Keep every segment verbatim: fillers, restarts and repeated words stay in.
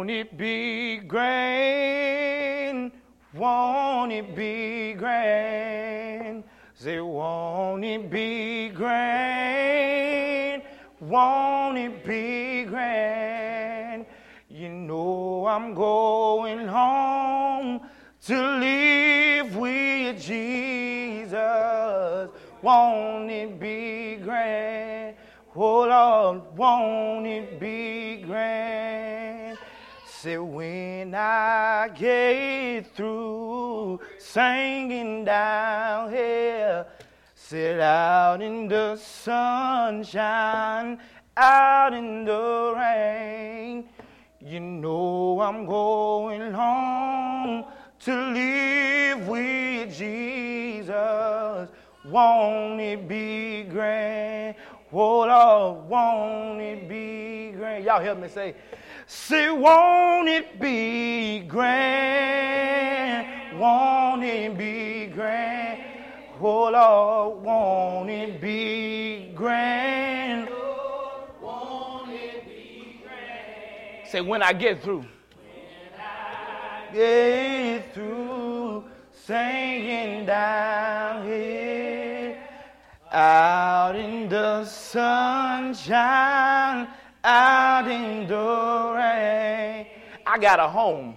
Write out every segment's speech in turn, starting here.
won't it be grand? Won't it be grand? Say, won't it be grand? Won't it be grand? You know I'm going home to live with Jesus. Won't it be grand? Oh Lord, won't it be grand? Say, when I get through singing down here, sit out in the sunshine, out in the rain, you know I'm going home to live with Jesus. Won't it be grand? Oh Lord, won't it be grand? Y'all help me say, say, won't it be grand? Won't it be grand? Oh Lord, won't it be grand? Lord, won't it be grand? Say, when I get through. When I get through singing down here, out in the sunshine, out in the rain. I got a home.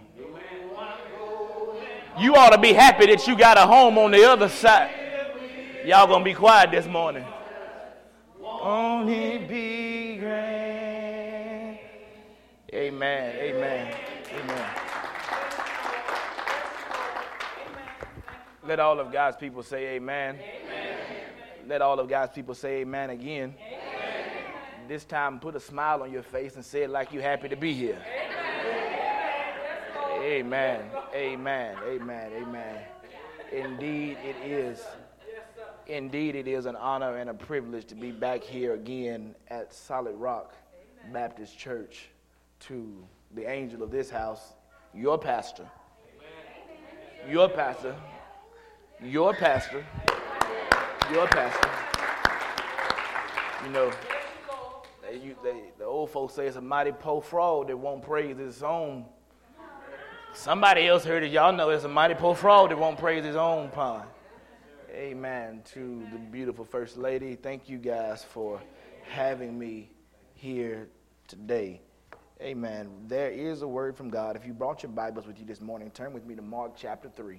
You ought to be happy that you got a home on the other side. Y'all gonna be quiet this morning. Won't it be grand? Amen, amen, amen. Let all of God's people say amen. Amen. Let all of God's people say amen again. Amen. This time put a smile on your face and say it like you're happy to be here. Amen. Amen. Amen. Amen. Indeed it is. Indeed it is an honor and a privilege to be back here again at Solid Rock Baptist Church, to the angel of this house, your pastor. Your pastor. Your pastor, your pastor, you know, they, you, they, the old folks say it's a mighty po fraud that won't praise his own. Somebody else heard it. Y'all know it's a mighty po fraud that won't praise his own pond. Amen. To the beautiful First Lady, thank you guys for having me here today. Amen. There is a word from God. If you brought your Bibles with you this morning, turn with me to Mark chapter three.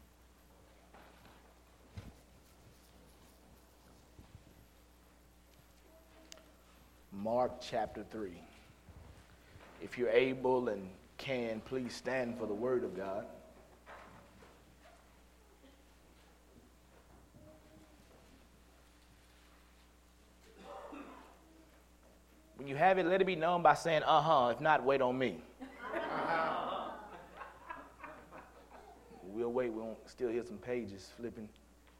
Mark chapter three. If you're able and can, please stand for the word of God. When you have it, let it be known by saying, uh-huh. If not, wait on me. Uh-huh. We'll wait. We won't still hear some pages flipping.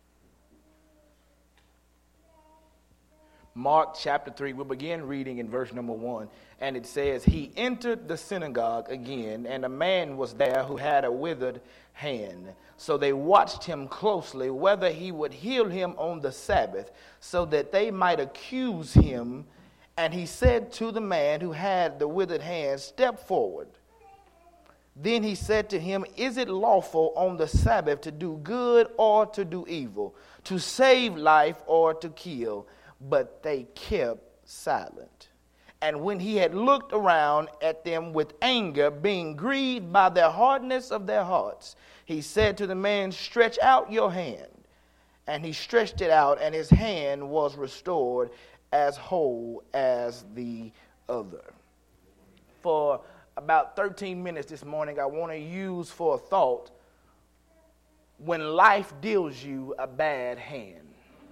Mark chapter three, we'll begin reading in verse number one. And it says, he entered the synagogue again, and a man was there who had a withered hand. So they watched him closely, whether he would heal him on the Sabbath, so that they might accuse him. And he said to the man who had the withered hand, step forward. Then he said to him, is it lawful on the Sabbath to do good or to do evil, to save life or to kill? But they kept silent. And when he had looked around at them with anger, being grieved by their hardness of their hearts, he said to the man, stretch out your hand. And he stretched it out, and his hand was restored as whole as the other. For about thirteen minutes this morning, I want to use for a thought, when life deals you a bad hand.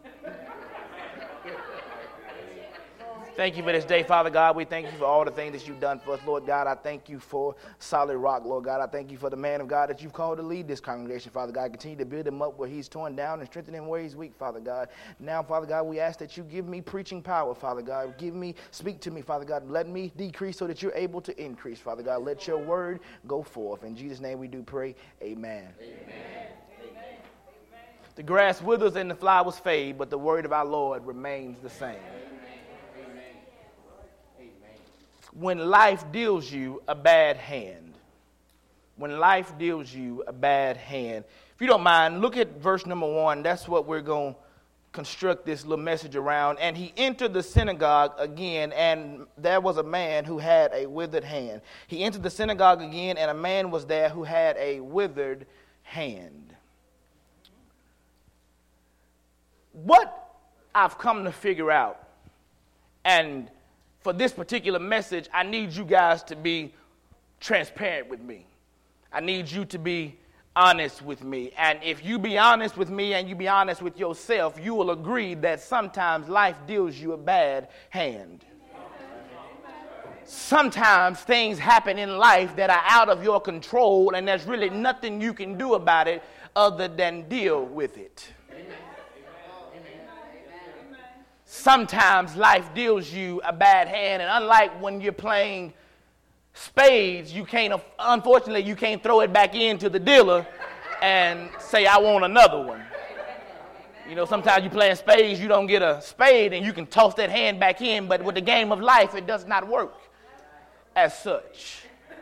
Thank you for this day, Father God. We thank you for all the things that you've done for us, Lord God. I thank you for Solid Rock, Lord God. I thank you for the man of God that you've called to lead this congregation, Father God. Continue to build him up where he's torn down and strengthen him where he's weak, Father God. Now, Father God, we ask that you give me preaching power, Father God. Give me, speak to me, Father God. Let me decrease so that you're able to increase, Father God. Let your word go forth. In Jesus' name we do pray. Amen. Amen. The grass withers and the flowers fade, but the word of our Lord remains the same. when life deals you a bad hand. When life deals you a bad hand. If you don't mind, look at verse number one. That's what we're going to construct this little message around. And he entered the synagogue again, and there was a man who had a withered hand. He entered the synagogue again, and a man was there who had a withered hand. What I've come to figure out, and for this particular message, I need you guys to be transparent with me. I need you to be honest with me. And if you be honest with me and you be honest with yourself, you will agree that sometimes life deals you a bad hand. Sometimes things happen in life that are out of your control, and there's really nothing you can do about it other than deal with it. Sometimes life deals you a bad hand, and unlike when you're playing spades, you can't, unfortunately, you can't throw it back into the dealer and say, I want another one. You know, sometimes you playing spades, you don't get a spade, and you can toss that hand back in, but with the game of life, it does not work as such.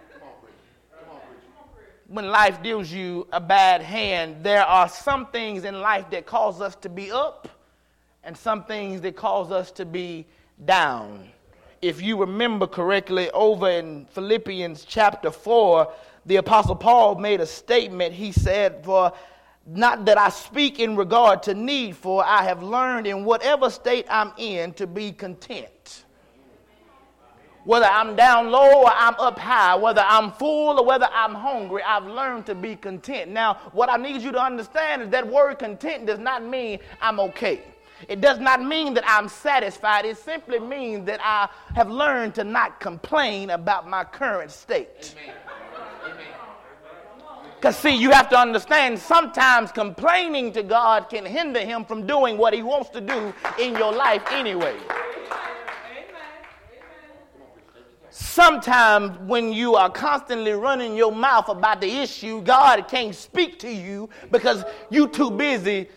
When life deals you a bad hand, there are some things in life that cause us to be up, and some things that cause us to be down. If you remember correctly, over in Philippians chapter four, the Apostle Paul made a statement. He said, for not that I speak in regard to need, for I have learned in whatever state I'm in to be content. Whether I'm down low or I'm up high, whether I'm full or whether I'm hungry, I've learned to be content. Now, what I need you to understand is that word content does not mean I'm okay. It does not mean that I'm satisfied. It simply means that I have learned to not complain about my current state. Because, see, you have to understand, sometimes complaining to God can hinder him from doing what he wants to do in your life anyway. Sometimes when you are constantly running your mouth about the issue, God can't speak to you because you're too busy.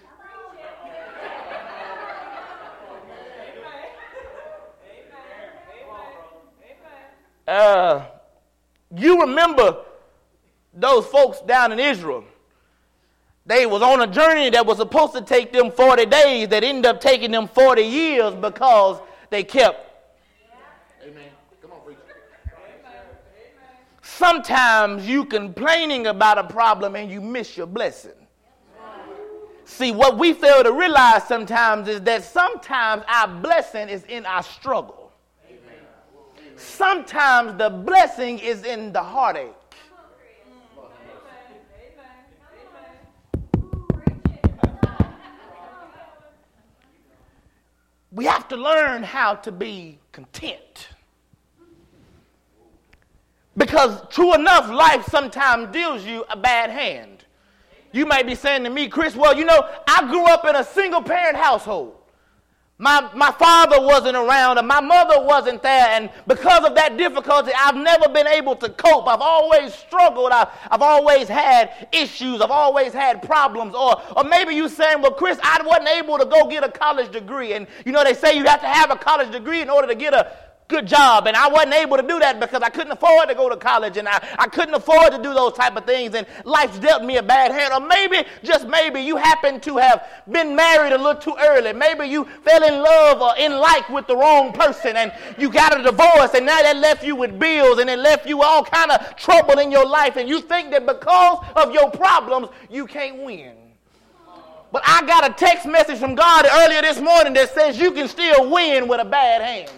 Uh, you remember those folks down in Israel. They was on a journey that was supposed to take them forty days that ended up taking them forty years because they kept. Amen. Come on, preacher. Sometimes you complaining about a problem and you miss your blessing. See, what we fail to realize sometimes is that sometimes our blessing is in our struggle. Sometimes the blessing is in the heartache. We have to learn how to be content. Because true enough, life sometimes deals you a bad hand. You may be saying to me, Chris, well, you know, I grew up in a single parent household. My my father wasn't around and my mother wasn't there, and because of that difficulty, I've never been able to cope. I've always struggled. I've, I've always had issues. I've always had problems. Or or maybe you saying, well, Chris, I wasn't able to go get a college degree. And, you know, they say you have to have a college degree in order to get a good job, and I wasn't able to do that because I couldn't afford to go to college, and I, I couldn't afford to do those type of things, and life's dealt me a bad hand. Or maybe, just maybe, you happen to have been married a little too early. Maybe you fell in love or in like with the wrong person, and you got a divorce, and now that left you with bills, and it left you all kind of trouble in your life, and you think that because of your problems, you can't win. But I got a text message from God earlier this morning that says you can still win with a bad hand.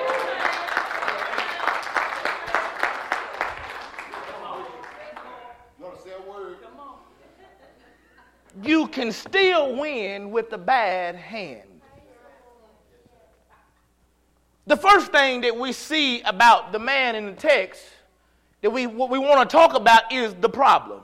You can still win with a bad hand. The first thing that we see about the man in the text that we what we want to talk about is the problem.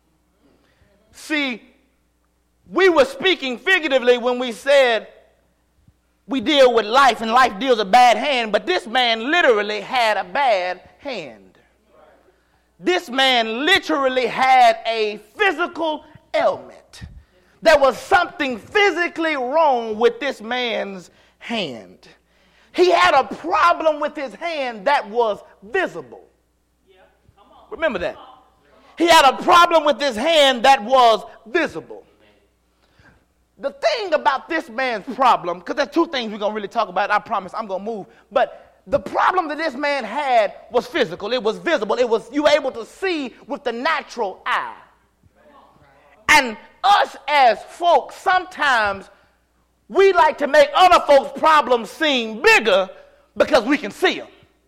See, we were speaking figuratively when we said we deal with life and life deals a bad hand, but this man literally had a bad hand. This man literally had a physical ailment. There was something physically wrong with this man's hand. He had a problem with his hand that was visible. Remember that. He had a problem with his hand that was visible. The thing about this man's problem, because there's two things we're going to really talk about. I promise I'm going to move. But the problem that this man had was physical. It was visible. It was you were able to see with the natural eye. And us as folks, sometimes we like to make other folks' problems seem bigger because we can see them.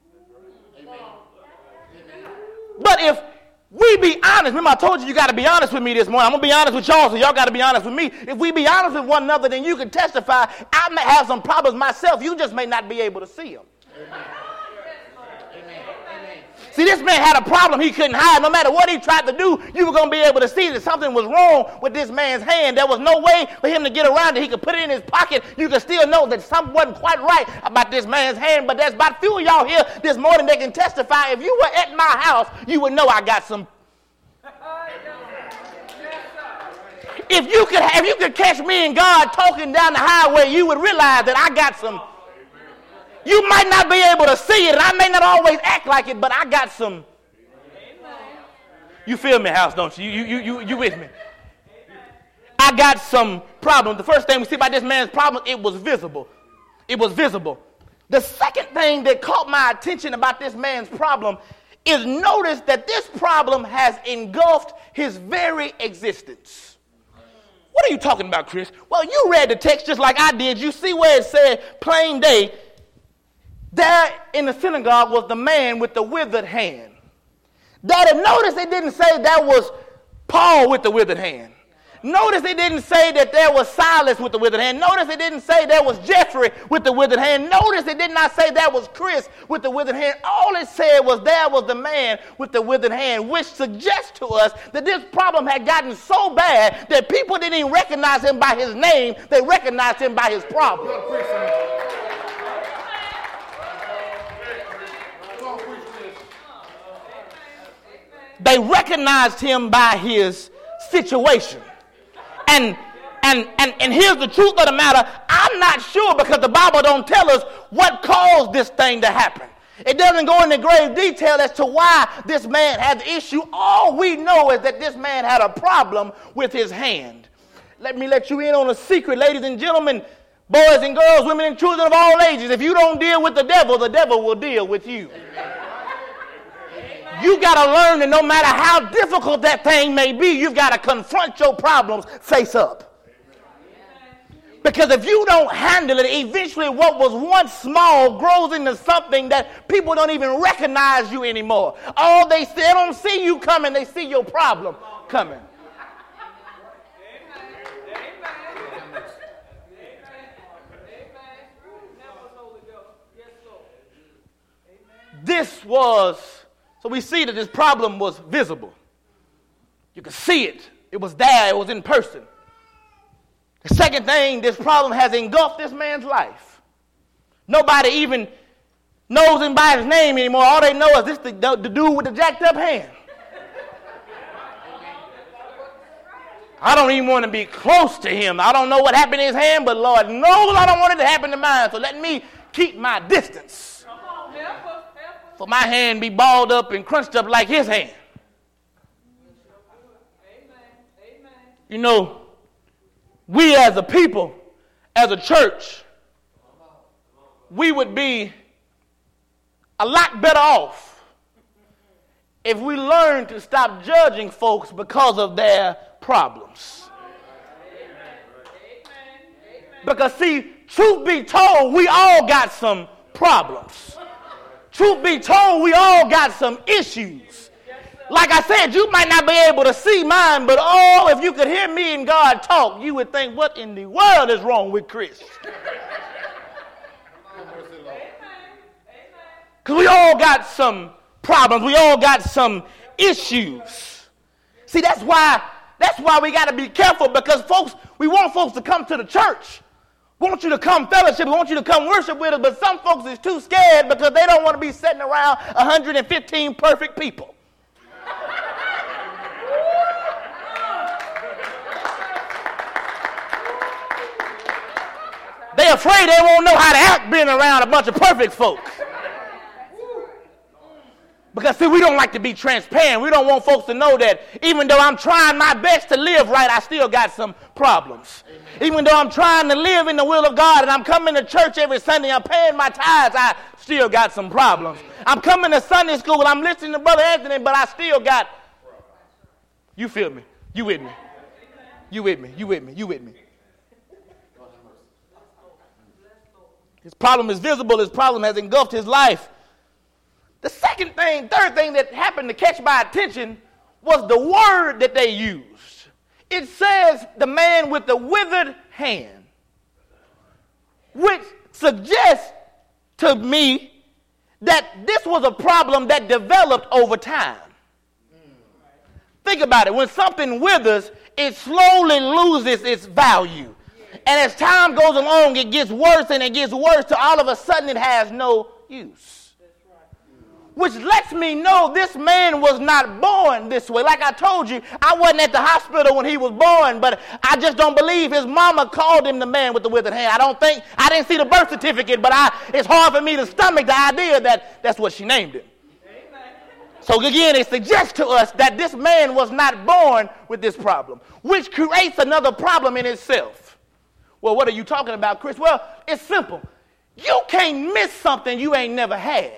But if we be honest, remember I told you you got to be honest with me this morning. I'm going to be honest with y'all, so y'all got to be honest with me. If we be honest with one another, then you can testify. I may have some problems myself. You just may not be able to see them. Amen. See, this man had a problem he couldn't hide. No matter what he tried to do, you were going to be able to see that something was wrong with this man's hand. There was no way for him to get around it. He could put it in his pocket. You could still know that something wasn't quite right about this man's hand. But there's about a few of y'all here this morning that can testify. If you were at my house, you would know I got some. If you could, if you could catch me and God talking down the highway, you would realize that I got some. You might not be able to see it, and I may not always act like it, but I got some. You feel me, house, don't you? You, you, you, you with me? I got some problems. The first thing we see about this man's problem, it was visible. It was visible. The second thing that caught my attention about this man's problem is notice that this problem has engulfed his very existence. What are you talking about, Chris? Well, you read the text just like I did. You see where it said plain day. There in the synagogue was the man with the withered hand. Daddy, notice it didn't say that was Paul with the withered hand. Notice it didn't say that there was Silas with the withered hand. Notice it didn't say there was Jeffrey with the withered hand. Notice it did not say that was Chris with the withered hand. All it said was there was the man with the withered hand, which suggests to us that this problem had gotten so bad that people didn't even recognize him by his name. They recognized him by his problem. They recognized him by his situation. And, and, and, and here's the truth of the matter. I'm not sure because the Bible don't tell us what caused this thing to happen. It doesn't go into grave detail as to why this man had the issue. All we know is that this man had a problem with his hand. Let me let you in on a secret, ladies and gentlemen, boys and girls, women and children of all ages. If you don't deal with the devil, the devil will deal with you. You got to learn that no matter how difficult that thing may be, you've got to confront your problems face up. Because if you don't handle it, eventually what was once small grows into something that people don't even recognize you anymore. All they see, they don't see you coming, they see your problem coming. This was... So we see that this problem was visible. You could see it. It was there. It was in person. The second thing, this problem has engulfed this man's life. Nobody even knows him by his name anymore. All they know is this the, the, the dude with the jacked up hand. I don't even want to be close to him. I don't know what happened to his hand, but Lord knows I don't want it to happen to mine. So let me keep my distance. For my hand be balled up and crunched up like his hand. You know, we as a people, as a church, we would be a lot better off if we learned to stop judging folks because of their problems. Because see, truth be told, we all got some problems. Truth be told, we all got some issues. Like I said, you might not be able to see mine, but oh, if you could hear me and God talk, you would think, what in the world is wrong with Chris? Because we all got some problems. We all got some issues. See, that's why, that's why we got to be careful, because folks, we want folks to come to the church. We want you to come fellowship. We want you to come worship with us. But some folks is too scared because they don't want to be sitting around one hundred fifteen perfect people. They afraid they won't know how to act being around a bunch of perfect folk. Because, see, we don't like to be transparent. We don't want folks to know that even though I'm trying my best to live right, I still got some problems. Amen. Even though I'm trying to live in the will of God and I'm coming to church every Sunday, I'm paying my tithes, I still got some problems. I'm coming to Sunday school, I'm listening to Brother Anthony, but I still got, you feel me? You with me? You with me? You with me? You with me? His problem is visible. His problem has engulfed his life. The second thing, third thing that happened to catch my attention was the word that they used. It says the man with the withered hand, which suggests to me that this was a problem that developed over time. Think about it. When something withers, it slowly loses its value. And as time goes along, it gets worse and it gets worse till all of a sudden it has no use. Which lets me know this man was not born this way. Like I told you, I wasn't at the hospital when he was born, but I just don't believe his mama called him the man with the withered hand. I don't think, I didn't see the birth certificate, but I, it's hard for me to stomach the idea that that's what she named him. Amen. So again, it suggests to us that this man was not born with this problem, which creates another problem in itself. Well, what are you talking about, Chris? Well, it's simple. You can't miss something you ain't never had.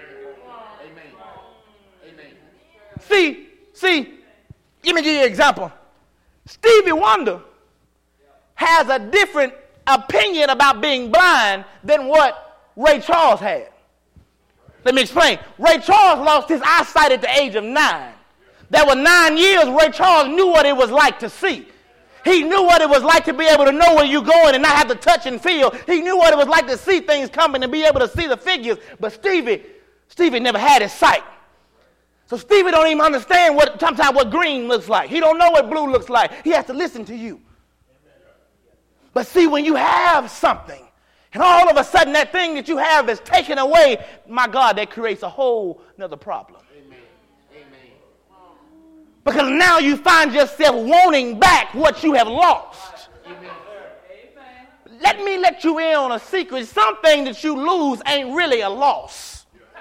See, see, let me give you an example. Stevie Wonder has a different opinion about being blind than what Ray Charles had. Let me explain. Ray Charles lost his eyesight at the age of nine. There were nine years Ray Charles knew what it was like to see. He knew what it was like to be able to know where you're going and not have to touch and feel. He knew what it was like to see things coming and be able to see the figures. But Stevie, Stevie never had his sight. So Stevie don't even understand what sometimes what green looks like. He don't know what blue looks like. He has to listen to you. But see, when you have something, and all of a sudden that thing that you have is taken away, my God, that creates a whole nother problem. Amen. Amen. Because now you find yourself wanting back what you have lost. Amen. Let me let you in on a secret. Something that you lose ain't really a loss.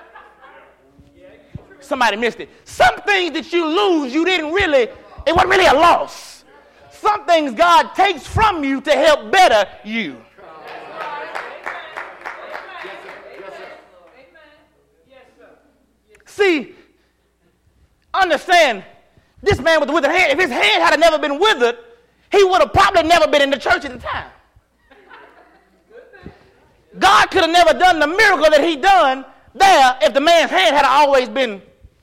Somebody missed it. Some things that you lose, you didn't really, it wasn't really a loss. Some things God takes from you to help better you. See, understand, this man with the withered hand, if his hand had never been withered, he would have probably never been in the church at the time. God could have never done the miracle that he done there if the man's hand had always been.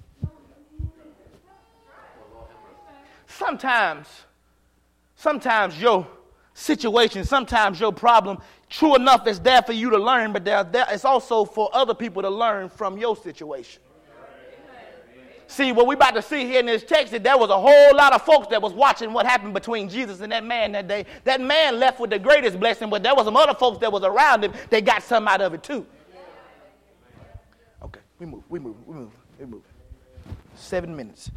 Sometimes, sometimes your situation, sometimes your problem, true enough, it's there for you to learn, but there, there, it's also for other people to learn from your situation. See, what we're about to see here in this text, that there was a whole lot of folks that was watching what happened between Jesus and that man that day. That man left with the greatest blessing, but there was some other folks that was around him. They got some out of it too. Okay, we move, we move, we move, we move. Seven minutes.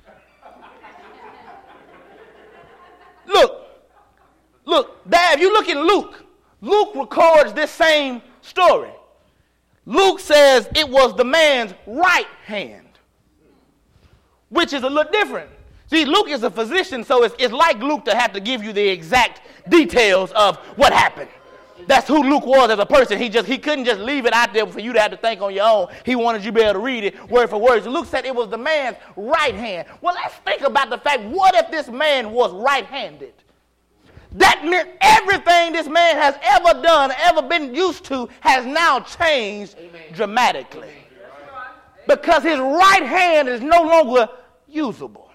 Look, look, Dad, if you look in Luke, Luke records this same story. Luke says it was the man's right hand, which is a little different. See, Luke is a physician, so it's, it's like Luke to have to give you the exact details of what happened. That's who Luke was as a person. He just he couldn't just leave it out there for you to have to think on your own. He wanted you to be able to read it word for word. So Luke said it was the man's right hand. Well, let's think about the fact, what if this man was right-handed? That meant everything this man has ever done, ever been used to, has now changed Amen. Dramatically. Amen. Because his right hand is no longer usable.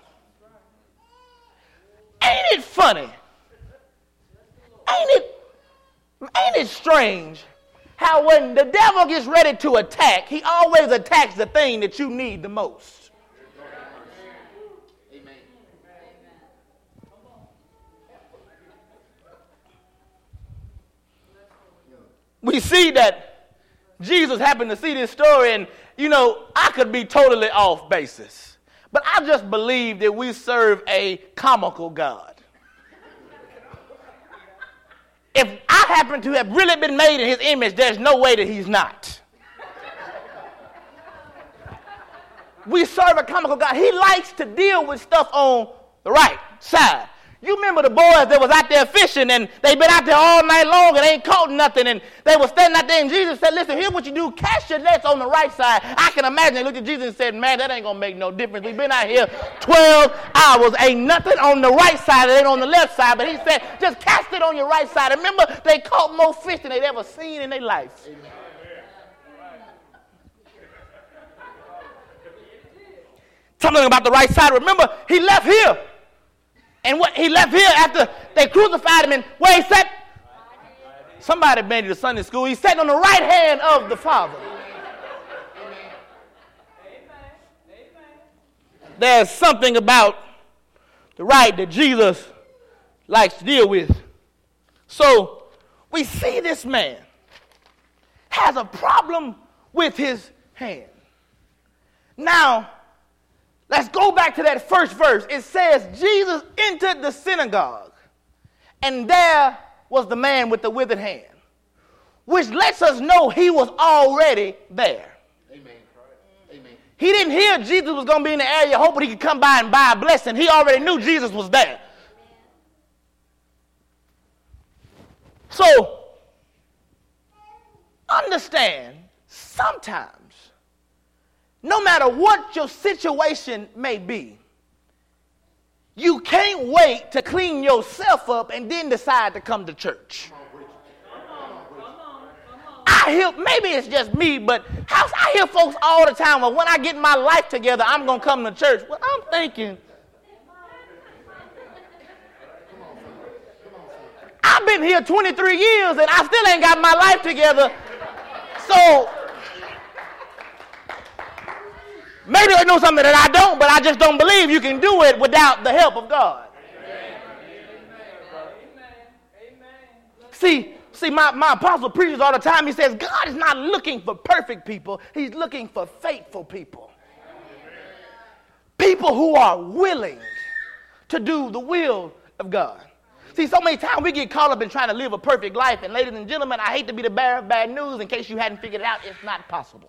Ain't it funny? Ain't it Ain't it strange how when the devil gets ready to attack, he always attacks the thing that you need the most. Amen. We see that Jesus happened to see this story, and, you know, I could be totally off basis, but I just believe that we serve a comical God. If I happen to have really been made in his image, there's no way that he's not. We serve a comical God. He likes to deal with stuff on the right side. You remember the boys that was out there fishing, and they been out there all night long and ain't caught nothing, and they were standing out there, and Jesus said, listen, here's what you do. Cast your nets on the right side. I can imagine they looked at Jesus and said, man, that ain't going to make no difference. We've been out here twelve hours. Ain't nothing on the right side that ain't on the left side. But he said, just cast it on your right side. And remember, they caught more fish than they'd ever seen in their life. Amen. Something about the right side. Remember, he left here. And what he left here after they crucified him, and where he sat, somebody made it to Sunday school. He sat on the right hand of the Father. There's something about the right that Jesus likes to deal with. So we see this man has a problem with his hand. Now, let's go back to that first verse. It says, Jesus entered the synagogue, and there was the man with the withered hand, which lets us know he was already there. Amen. Amen. He didn't hear Jesus was going to be in the area hoping he could come by and buy a blessing. He already knew Jesus was there. So, understand, sometimes, no matter what your situation may be, you can't wait to clean yourself up and then decide to come to church. I hear, maybe it's just me, but I hear folks all the time, well, when I get my life together, I'm going to come to church. Well, I'm thinking, I've been here twenty-three years and I still ain't got my life together. So, maybe I know something that I don't, but I just don't believe you can do it without the help of God. Amen. See, see, my, my apostle preaches all the time. He says, God is not looking for perfect people. He's looking for faithful people. People who are willing to do the will of God. See, so many times we get caught up in trying to live a perfect life. And ladies and gentlemen, I hate to be the bearer of bad news. In case you hadn't figured it out, it's not possible.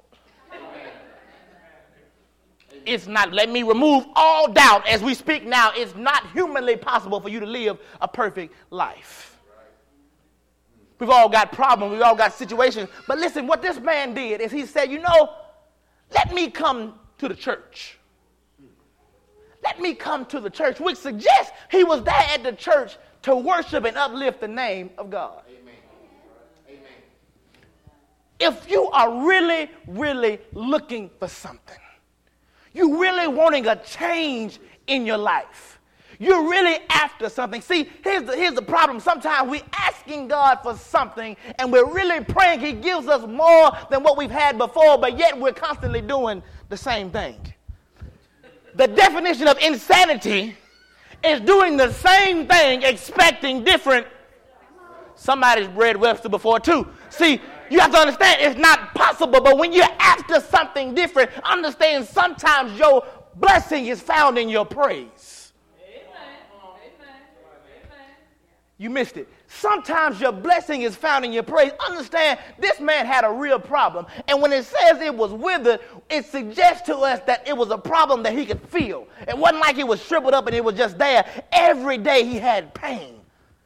It's not, let me remove all doubt as we speak now. It's not humanly possible for you to live a perfect life. We've all got problems. We've all got situations. But listen, what this man did is he said, you know, let me come to the church. Let me come to the church, which suggests he was there at the church to worship and uplift the name of God. Amen. Amen. If you are really, really looking for something, you really wanting a change in your life, you're really after something. See, here's the, here's the problem. Sometimes we're asking God for something, and we're really praying he gives us more than what we've had before, but yet we're constantly doing the same thing. The definition of insanity is doing the same thing, expecting different. Somebody's read Webster before too. See, you have to understand it's not possible, but when you're after something different, understand sometimes your blessing is found in your praise. Amen. Amen. You missed it. Sometimes your blessing is found in your praise. Understand, this man had a real problem. And when it says it was withered, it suggests to us that it was a problem that he could feel. It wasn't like it was shriveled up and it was just there. Every day he had pain.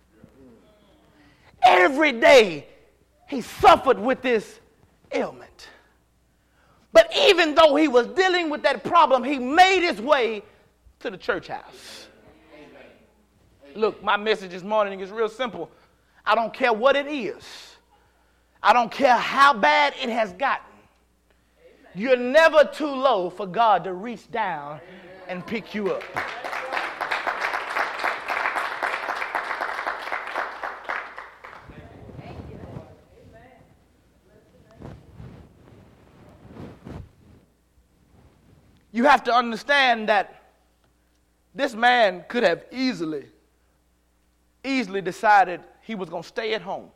Every day he suffered with this ailment. But even though he was dealing with that problem, he made his way to the church house. Look, my message this morning is real simple. I don't care what it is. I don't care how bad it has gotten. You're never too low for God to reach down and pick you up. You have to understand that this man could have easily, easily decided he was going to stay at home.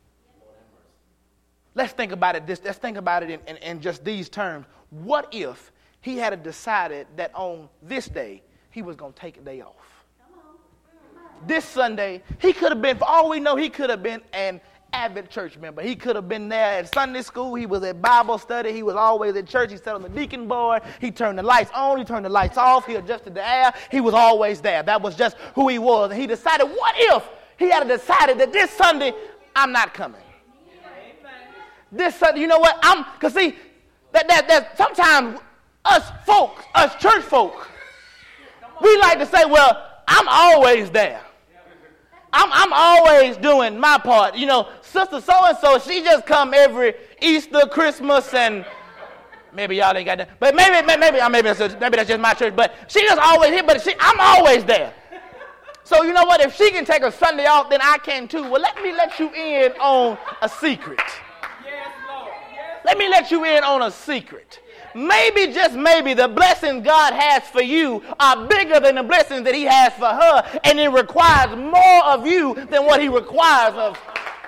Let's think about it this. Let's think about it in, in, in just these terms. What if he had decided that on this day he was going to take a day off? this Sunday, he could have been, for all we know, he could have been an avid church member. He could have been there at Sunday school. He was at Bible study. He was always at church. He sat on the deacon board. He turned the lights on. He turned the lights off. He adjusted the air. He was always there. That was just who he was. And he decided, what if he had decided that this Sunday, I'm not coming. This Sunday, you know what? I'm, because see, that, that, that sometimes us folks, us church folk, we like to say, well, I'm always there. I'm, I'm always doing my part. You know, sister so-and-so, she just come every Easter, Christmas, and maybe y'all ain't got that. But maybe, maybe, maybe, maybe, that's, maybe that's just my church. But she just always here, but she, I'm always there. So you know what? If she can take a Sunday off, then I can too. Well, let me let you in on a secret. Yes, Lord. Yes. Let me let you in on a secret. Maybe, just maybe, the blessings God has for you are bigger than the blessings that he has for her, and it requires more of you than what he requires of.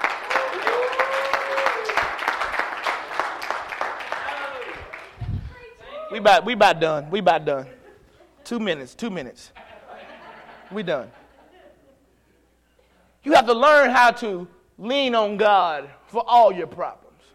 We about, we about done. We about done. Two minutes, two minutes. We done. You have to learn how to lean on God for all your problems.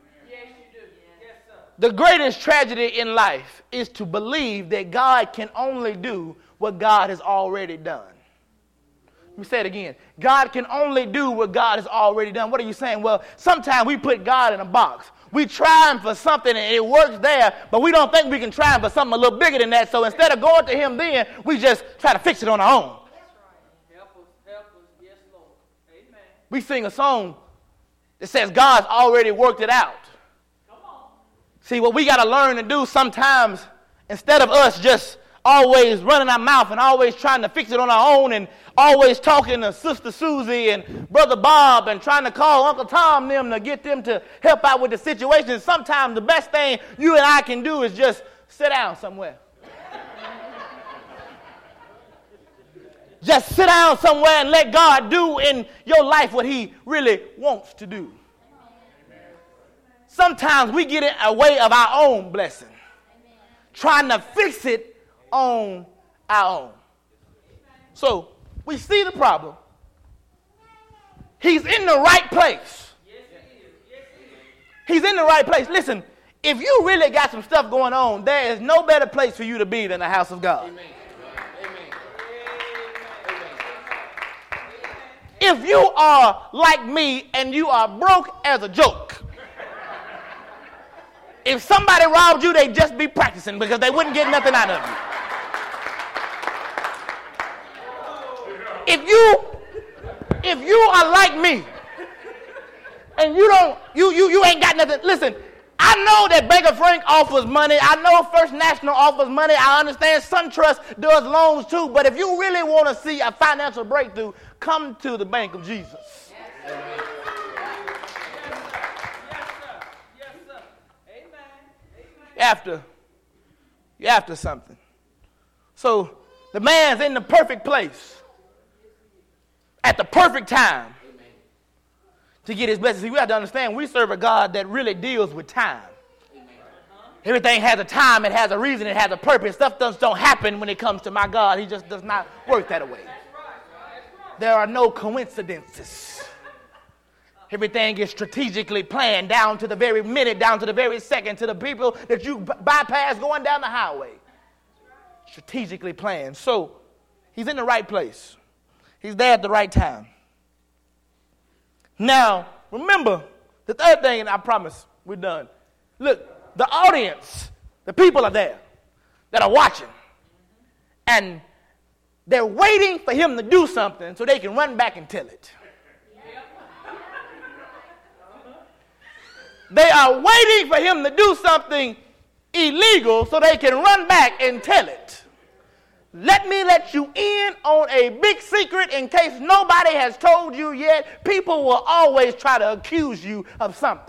The greatest tragedy in life is to believe that God can only do what God has already done. Let me say it again. God can only do what God has already done. What are you saying? Well, sometimes we put God in a box. We try him for something and it works there, but we don't think we can try him for something a little bigger than that. So instead of going to him then, we just try to fix it on our own. Help us, help us. Yes, Lord. Amen. We sing a song that says God's already worked it out. See, what we got to learn to do sometimes, instead of us just always running our mouth and always trying to fix it on our own and always talking to Sister Susie and Brother Bob and trying to call Uncle Tom them to get them to help out with the situation, sometimes the best thing you and I can do is just sit down somewhere. Just sit down somewhere and let God do in your life what he really wants to do. Sometimes we get in a way of our own blessing, Amen. Trying to fix it on our own. So we see the problem. He's in the right place. Yes, he is. Yes, he is. He's in the right place. Listen, if you really got some stuff going on, there is no better place for you to be than the house of God. Amen. If you are like me and you are broke as a joke, if somebody robbed you, they'd just be practicing because they wouldn't get nothing out of you. If you, if you are like me, and you don't, you you you ain't got nothing. Listen, I know that Bank of Frank offers money. I know First National offers money. I understand SunTrust does loans too. But if you really want to see a financial breakthrough, come to the Bank of Jesus. Yes. After, you're after something. So the man's in the perfect place at the perfect time to get his blessings. See, we have to understand we serve a God that really deals with time. Everything has a time, it has a reason, it has a purpose. Stuff just don't happen when it comes to my God. He just does not work that way. There are no coincidences. Everything is strategically planned down to the very minute, down to the very second, to the people that you b- bypass going down the highway. Strategically planned. So he's in the right place. He's there at the right time. Now, remember, the third thing, and I promise we're done. Look, the audience, the people are there that are watching. And they're waiting for him to do something so they can run back and tell it. They are waiting for him to do something illegal so they can run back and tell it. Let me let you in on a big secret in case nobody has told you yet. People will always try to accuse you of something.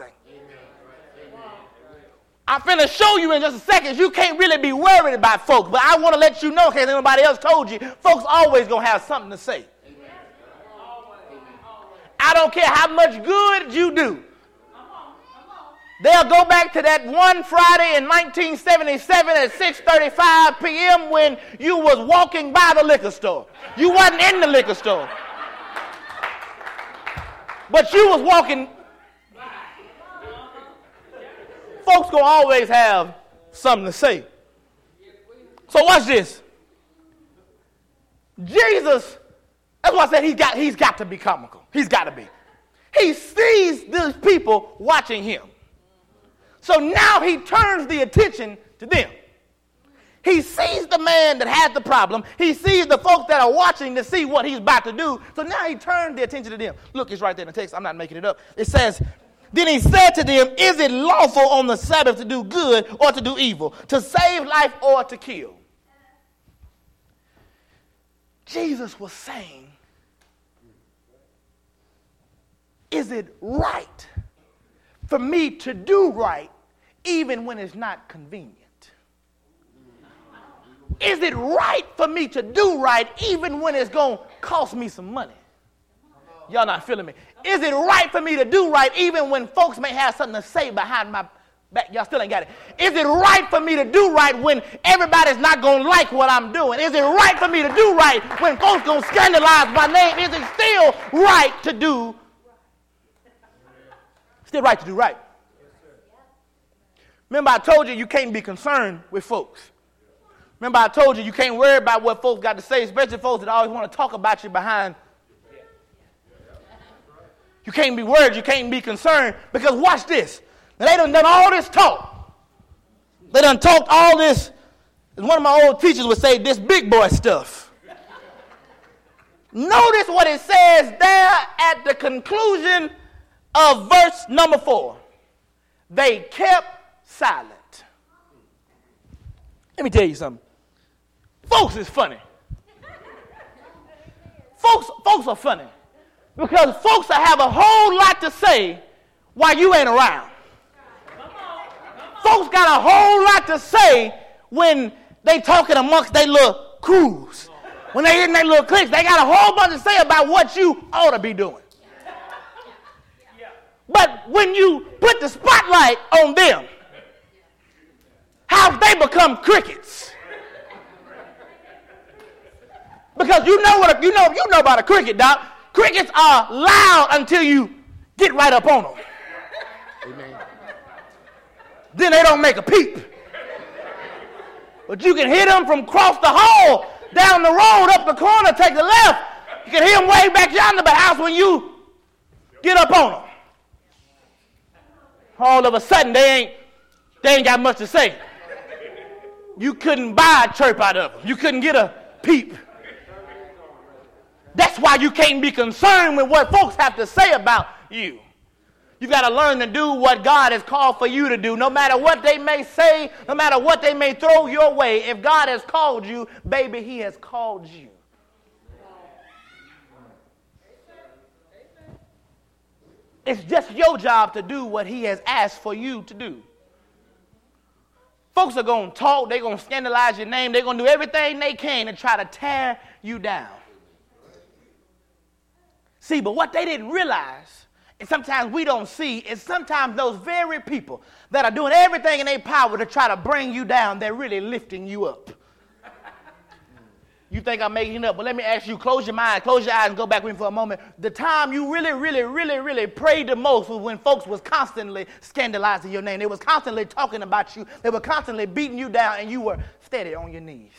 I'm finna show you in just a second. You can't really be worried about folks, but I want to let you know in case anybody else told you, folks always going to have something to say. I don't care how much good you do. They'll go back to that one Friday in nineteen seventy-seven at six thirty-five p.m. when you was walking by the liquor store. You wasn't in the liquor store. but you was walking. Folks gonna always have something to say. So watch this. Jesus, that's why I said he's got, he's got to be comical. He's got to be. He sees these people watching him. So now he turns the attention to them. He sees the man that had the problem. He sees the folks that are watching to see what he's about to do. So now he turns the attention to them. Look, it's right there in the text. I'm not making it up. It says, then he said to them, is it lawful on the Sabbath to do good or to do evil, to save life or to kill? Jesus was saying, is it right for me to do right even when it's not convenient? Is it right for me to do right even when it's going to cost me some money? Y'all not feeling me. Is it right for me to do right even when folks may have something to say behind my back? Y'all still ain't got it. Is it right for me to do right when everybody's not going to like what I'm doing? Is it right for me to do right when folks going to scandalize my name? Is it still right to do? Still right to do right. Remember I told you you can't be concerned with folks. Remember I told you you can't worry about what folks got to say, especially folks that always want to talk about you behind. You can't be worried, you can't be concerned, because watch this. Now, they done done all this talk. They done talked all this, as one of my old teachers would say, this big boy stuff. Notice what it says there at the conclusion of verse number four. They kept silent. Let me tell you something. Folks is funny. Folks, folks are funny. Because folks have a whole lot to say while you ain't around. Folks got a whole lot to say when they talking amongst their little crews. When they in their little cliques, they got a whole bunch to say about what you ought to be doing. But when you put the spotlight on them, how they become crickets. Because you know what a, you know you know about a cricket, Doc. Crickets are loud until you get right up on them. Amen. Then they don't make a peep. But you can hear them from across the hall, down the road, up the corner, take the left. You can hear them way back yonder the house when you get up on them. All of a sudden, they ain't, they ain't got much to say. You couldn't buy a chirp out of them. You couldn't get a peep. That's why you can't be concerned with what folks have to say about you. You got to learn to do what God has called for you to do, no matter what they may say, no matter what they may throw your way. If God has called you, baby, he has called you. It's just your job to do what he has asked for you to do. Folks are going to talk, they're going to scandalize your name, they're going to do everything they can to try to tear you down. See, but what they didn't realize, and sometimes we don't see, is sometimes those very people that are doing everything in their power to try to bring you down, they're really lifting you up. You think I'm making it up, but let me ask you, close your mind, close your eyes and go back with me for a moment. The time you really, really, really, really prayed the most was when folks was constantly scandalizing your name. They was constantly talking about you. They were constantly beating you down, and you were steady on your knees.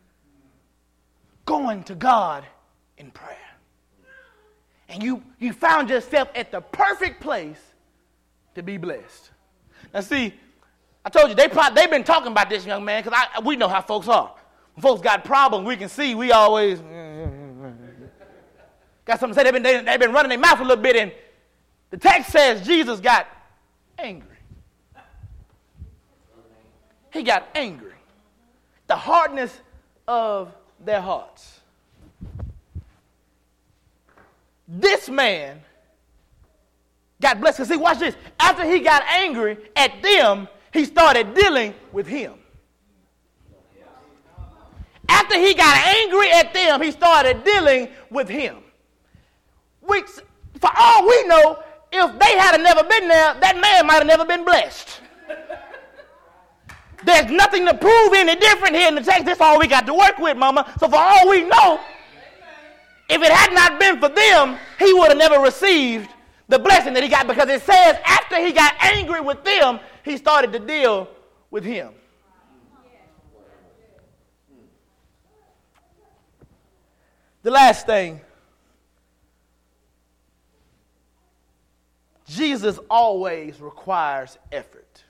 Going to God in prayer. And you, you found yourself at the perfect place to be blessed. Now see, I told you, they probably, they've been talking about this young man because we know how folks are. When folks got problems, we can see, we always got something to say. They've been, they, they've been running their mouth a little bit, and the text says Jesus got angry. He got angry. The hardness of their hearts. This man got blessed. See, watch this. After he got angry at them, he started dealing with him. After he got angry at them, he started dealing with him. Which, for all we know, if they had never been there, that man might have never been blessed. There's nothing to prove any different here in the text. That's all we got to work with, mama. So for all we know, if it had not been for them, he would have never received the blessing that he got, because it says after he got angry with them, he started to deal with him. The last thing, Jesus always requires effort.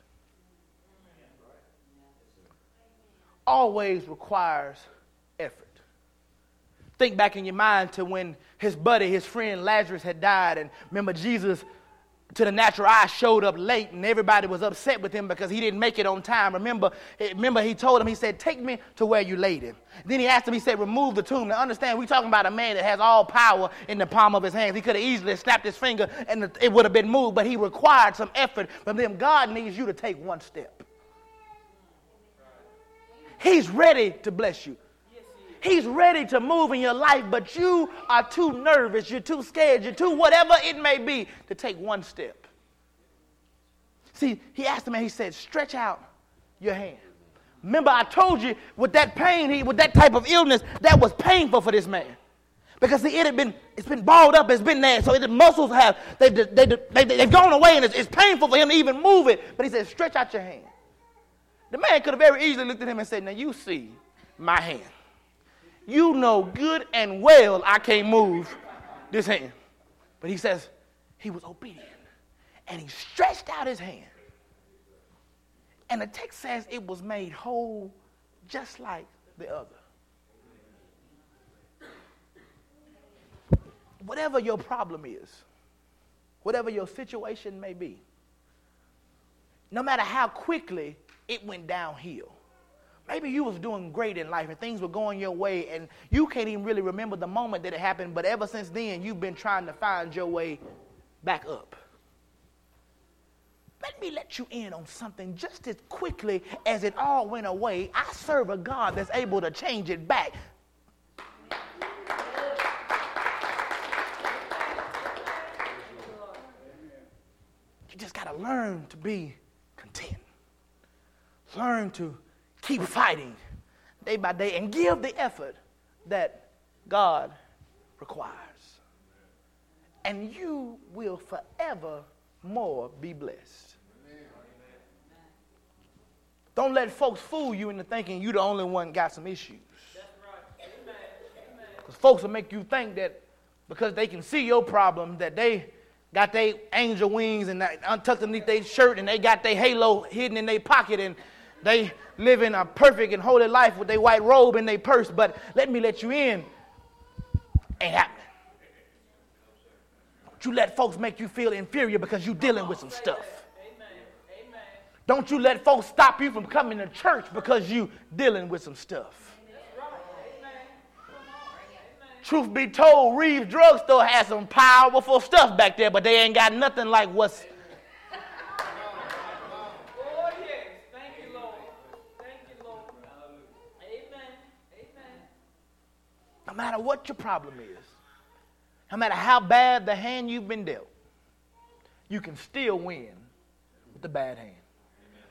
Always requires effort. Think back in your mind to when his buddy, his friend Lazarus had died, and remember Jesus, to the natural eye, showed up late, and everybody was upset with him because he didn't make it on time. Remember, remember he told him, he said, take me to where you laid him. Then he asked him, he said, remove the tomb. Now understand, we're talking about a man that has all power in the palm of his hands. He could have easily snapped his finger and it would have been moved, but he required some effort from them. God needs you to take one step. He's ready to bless you. He's ready to move in your life, but you are too nervous, you're too scared, you're too whatever it may be to take one step. See, he asked the man, he said, stretch out your hand. Remember, I told you with that pain, he, with that type of illness, that was painful for this man. Because see, it had been, it's been balled up, it's been there, so the muscles have, they, they, they, they, they've gone away, and it's, it's painful for him to even move it. But he said, stretch out your hand. The man could have very easily looked at him and said, now you see my hand. You know good and well I can't move this hand. But he says he was obedient. And he stretched out his hand. And the text says it was made whole just like the other. Whatever your problem is, whatever your situation may be, no matter how quickly it went downhill. Maybe you was doing great in life and things were going your way and you can't even really remember the moment that it happened, but ever since then you've been trying to find your way back up. Let me let you in on something just as quickly as it all went away. I serve a God that's able to change it back. You just got to learn to be content. Learn to keep fighting day by day and give the effort that God requires. And you will forever more be blessed. Don't let folks fool you into thinking you're the only one got some issues. Because folks will make you think that because they can see your problem, that they got their angel wings and untucked underneath their shirt and they got their halo hidden in their pocket and they living a perfect and holy life with their white robe in their purse. But let me let you in. Ain't happening. Don't you let folks make you feel inferior because you're dealing with some stuff. Don't you let folks stop you from coming to church because you dealing with some stuff. Truth be told, Reeves Drugstore has some powerful stuff back there, but they ain't got nothing like what's. Oh, yes. Thank you, Lord. Thank you, Lord. Amen. Amen. No matter what your problem is, no matter how bad the hand you've been dealt, you can still win with the bad hand.